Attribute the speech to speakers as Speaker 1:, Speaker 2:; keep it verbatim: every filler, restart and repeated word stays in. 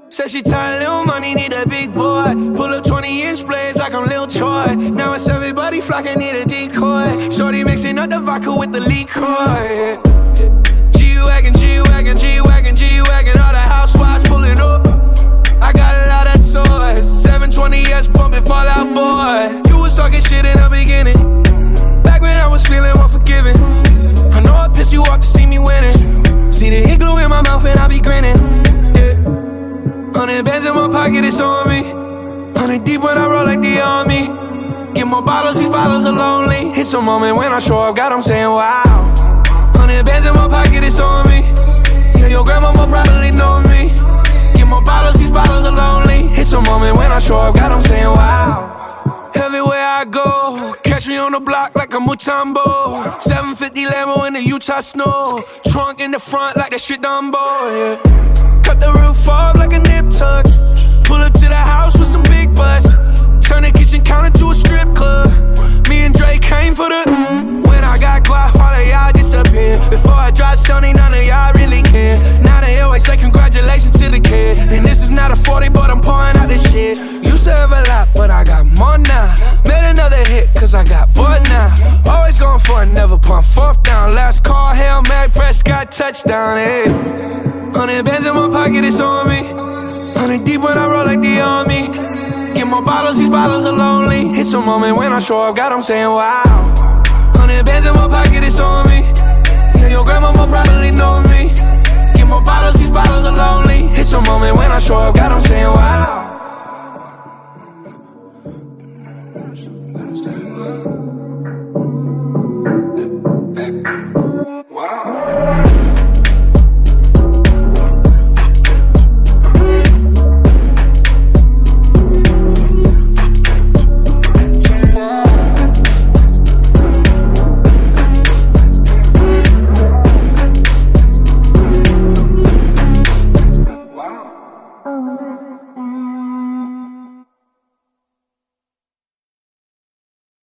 Speaker 1: Said she tired, little money, need a big boy. Pull up twenty inch blades like I'm Lil Troy. Now it's everybody flocking, need a decoy. Shorty mixing up the vodka with the liquor. G-Wagon, G-Wagon, G-Wagon, G-Wagon. All the housewives pulling up. I got a lot of toys. seven twenty S pumping Fall Out Boy. You was talking shit in the beginning. Back when I was feeling unforgiving. I know I pissed you off to see me winning. See the igloo in my mouth and I be grinning. Hundred bands in my pocket, it's on me. Hundred deep when I roll like the army. Get more bottles, these bottles are lonely. It's a moment when I show up, God, I'm saying wow. Hundred bands in my pocket, it's on me. Yeah, your grandma will probably know me. Get more bottles, these bottles are lonely. It's a moment when I show up, God, I'm saying wow. Everywhere I go, catch me on the block like a Mutombo. seven fifty Lambo in the Utah snow. Trunk in the front like that shit Dumbo, yeah. Cut the roof off like a nip tuck. Pull up to the house with some big butts. Turn the kitchen counter to a strip club. Me and Drake came for the. When I got guap, all of y'all disappeared. Before I dropped Sony, none of y'all really care. Now they always say congratulations to the kid. And this is not a forty, but I'm pouring out this shit. Used to have a lot, but I got more now. Made another hit, cause I got bored now. Always going for it, never pump fourth down. Last call, Hail Mary, Prescott, touchdown, hey. Hundred bands in my pocket, it's on me. Hundred deep when I roll like the army. Get more bottles, these bottles are lonely. It's a moment when I show up, God, I'm saying wow. Hundred bands in my pocket, it's on me. Yeah, your grandma will probably know me. Get more bottles, these bottles are lonely. It's a moment when I show up, God, I'm saying wow.